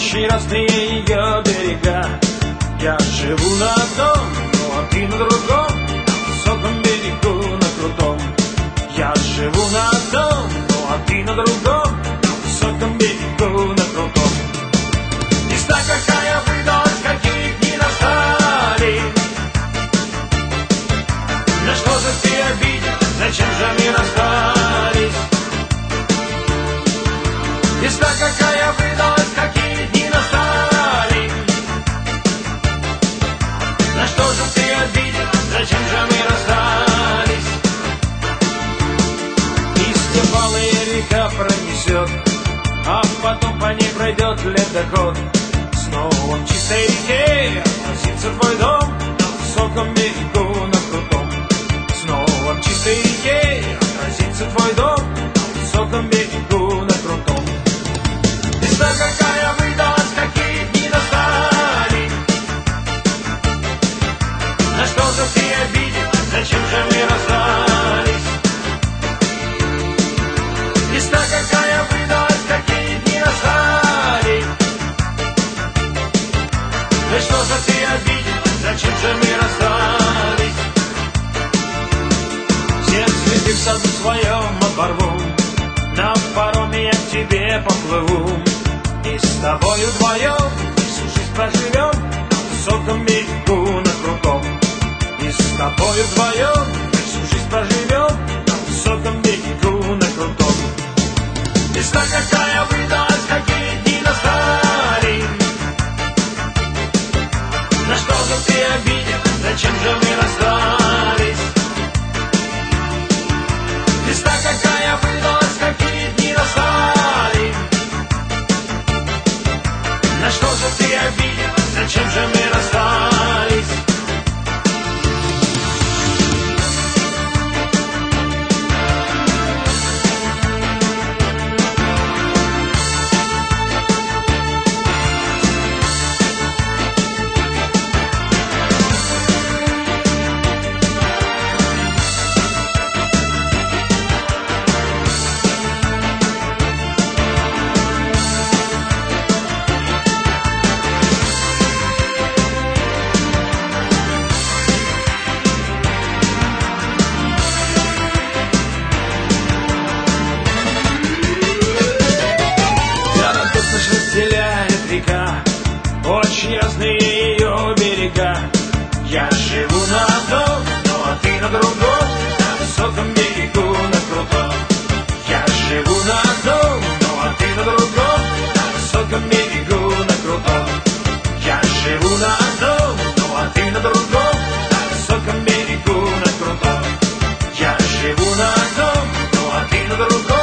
Очень разные ее берега. Я живу на одном, ну а ты на другом, на высоком берегу, на крутом. Я живу на одном, ну а ты на другом, на высоком берегу, на крутом. Весна какая выдалась, какие дни настали. На что же ты обидел, зачем же мы расстались? Весна какая выдалась, какие дни настали. На что же ты обидел, зачем же мы расстались? Листья палая река пронесет, а потом по ней пройдет ледоход. Снова в чистой реке отразится твой дом, на высоком берегу, на крутом. Снова в чистой реке отразится твой дом, на высоком берегу, на крутом. Весна какая выдалась, какие дни настали. На что же ты обидел, зачем же мы расстались? Весна какая выдалась, какие дни настали. На что же ты обидел, зачем же мы расстались? Все цветы в саду своем оборву, на пароме я к тебе поплыву. И с тобою вдвоем всю жизнь проживем, на высоком берегу, на крутом. И с тобою вдвоем всю жизнь проживем, на высоком берегу, на крутом. Весна какая выдалась, какие дни настали. На что же ты обидел, зачем же мы расстались? Весна какая выдалась, какие дни настали. На что же ты обидел, зачем же мы расстались? Разделяет река, очень разные ее берега. Я живу на одном, ну а ты на другом, на высоком берегу, на крутом. Я живу на одном, ну а ты на другом, на высоком берегу, на крутом. Я живу на одном, ну а ты на другом, на высоком берегу, на крутом. Я живу на одном, ну а ты на другом.